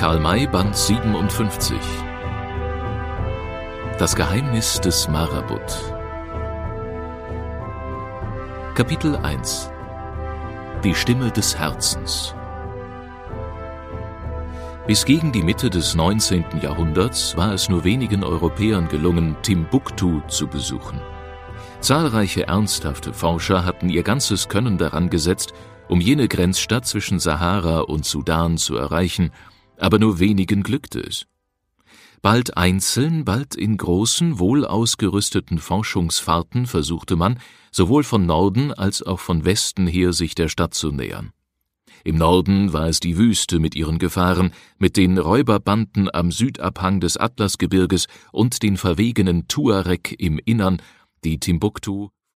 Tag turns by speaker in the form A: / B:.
A: Karl May, Band 57. Das Geheimnis des Marabut. Kapitel 1. Die Stimme des Herzens. Bis gegen die Mitte des 19. Jahrhunderts war es nur wenigen Europäern gelungen, Timbuktu zu besuchen. Zahlreiche ernsthafte Forscher hatten ihr ganzes Können daran gesetzt, um jene Grenzstadt zwischen Sahara und Sudan zu erreichen, aber nur wenigen glückte es. Bald einzeln, bald in großen, wohl ausgerüsteten Forschungsfahrten versuchte man, sowohl von Norden als auch von Westen her sich der Stadt zu nähern. Im Norden war es die Wüste mit ihren Gefahren, mit den Räuberbanden am Südabhang des Atlasgebirges und den verwegenen Tuareg im Innern, die Timbuktu